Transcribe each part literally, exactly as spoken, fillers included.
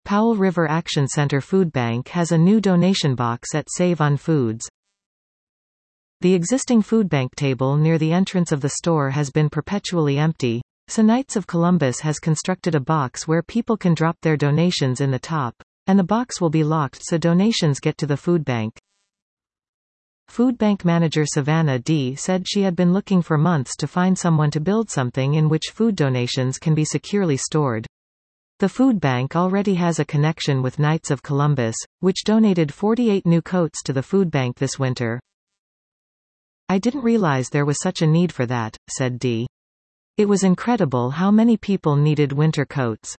Powell River Action Center Food Bank has a new donation box at Save on Foods. The existing food bank table near the entrance of the store has been perpetually empty, so Knights of Columbus has constructed a box where people can drop their donations in the top, and the box will be locked so donations get to the food bank. Food bank manager Savannah D. said she had been looking for months to find someone to build something in which food donations can be securely stored. The food bank already has a connection with Knights of Columbus, which donated forty-eight new coats to the food bank this winter. "I didn't realize there was such a need for that," said D. "It was incredible how many people needed winter coats.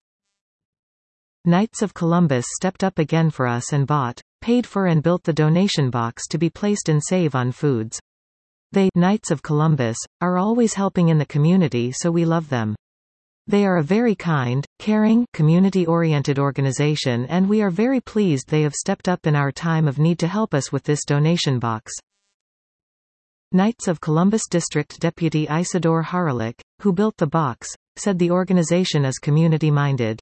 Knights of Columbus stepped up again for us and bought, paid for and built the donation box to be placed in Save on Foods. They, Knights of Columbus, are always helping in the community, so we love them. They are a very kind, caring, community-oriented organization, and we are very pleased they have stepped up in our time of need to help us with this donation box." Knights of Columbus District Deputy Isidore Haralick, who built the box, said the organization is community-minded.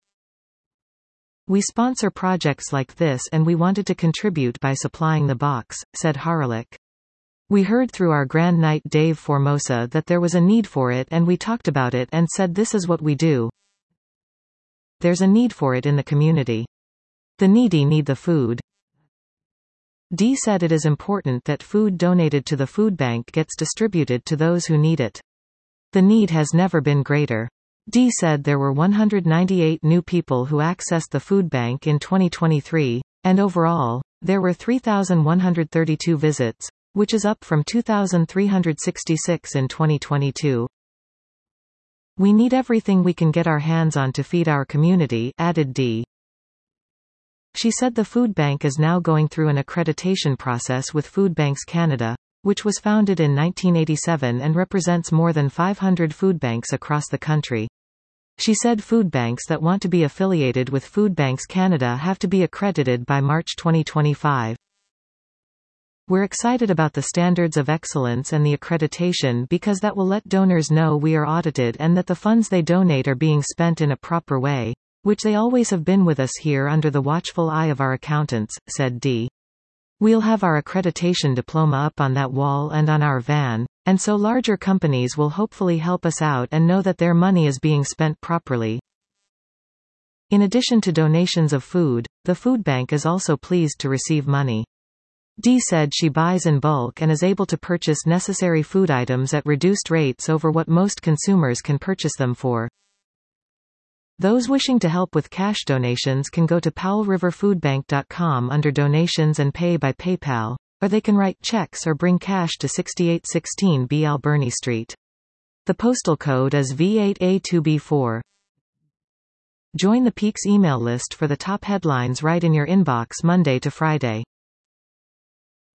"We sponsor projects like this and we wanted to contribute by supplying the box," said Haralick. "We heard through our Grand Knight Dave Formosa that there was a need for it and we talked about it and said this is what we do. There's a need for it in the community. The needy need the food." D said it is important that food donated to the food bank gets distributed to those who need it. "The need has never been greater." D said there were one hundred ninety-eight new people who accessed the food bank in twenty twenty-three, and overall, there were three thousand one hundred thirty-two visits, which is up from two thousand three hundred sixty-six in twenty twenty-two. "We need everything we can get our hands on to feed our community," added D. She said the food bank is now going through an accreditation process with Food Banks Canada, which was founded in nineteen eighty-seven and represents more than five hundred food banks across the country. She said food banks that want to be affiliated with Food Banks Canada have to be accredited by March twenty twenty-five. "We're excited about the standards of excellence and the accreditation because that will let donors know we are audited and that the funds they donate are being spent in a proper way, which they always have been with us here under the watchful eye of our accountants," said D. "We'll have our accreditation diploma up on that wall and on our van, and so larger companies will hopefully help us out and know that their money is being spent properly." In addition to donations of food, the food bank is also pleased to receive money. D said she buys in bulk and is able to purchase necessary food items at reduced rates over what most consumers can purchase them for. Those wishing to help with cash donations can go to powell river food bank dot com under Donations and pay by PayPal, or they can write checks or bring cash to sixty-eight sixteen B Alberni Street. The postal code is V eight A two B four. Join the Peaks email list for the top headlines right in your inbox Monday to Friday.